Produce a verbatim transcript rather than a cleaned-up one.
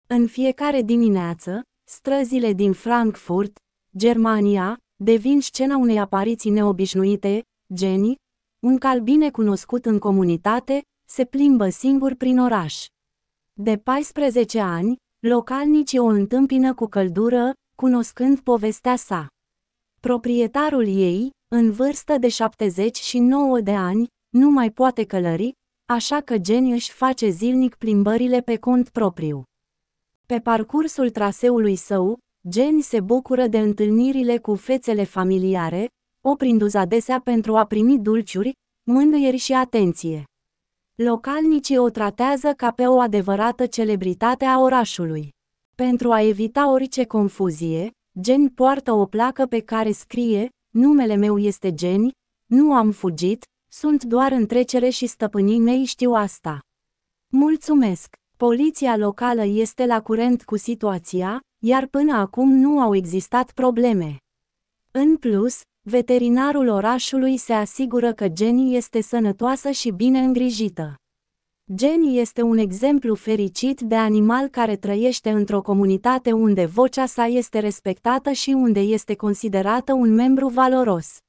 În fiecare dimineață, străzile din Frankfurt, Germania, devin scena unei apariții neobișnuite. Jenny, un cal bine cunoscut în comunitate, se plimbă singur prin oraș. De paisprezece ani, localnicii o întâmpină cu căldură, cunoscând povestea sa. Proprietarul ei, în vârstă de șaptezeci și nouă de ani, nu mai poate călări, așa că Jenny își face zilnic plimbările pe cont propriu. Pe parcursul traseului său, Jenny se bucură de întâlnirile cu fețele familiare, oprindu-se adesea pentru a primi dulciuri, mângâieri și atenție. Localnicii o tratează ca pe o adevărată celebritate a orașului. Pentru a evita orice confuzie, Jenny poartă o placă pe care scrie: "Numele meu este Jenny, nu am fugit, sunt doar în trecere și stăpânii mei știu asta." Mulțumesc! Poliția locală este la curent cu situația, iar până acum nu au existat probleme. În plus, veterinarul orașului se asigură că Jenny este sănătoasă și bine îngrijită. Jenny este un exemplu fericit de animal care trăiește într-o comunitate unde vocea sa este respectată și unde este considerată un membru valoros.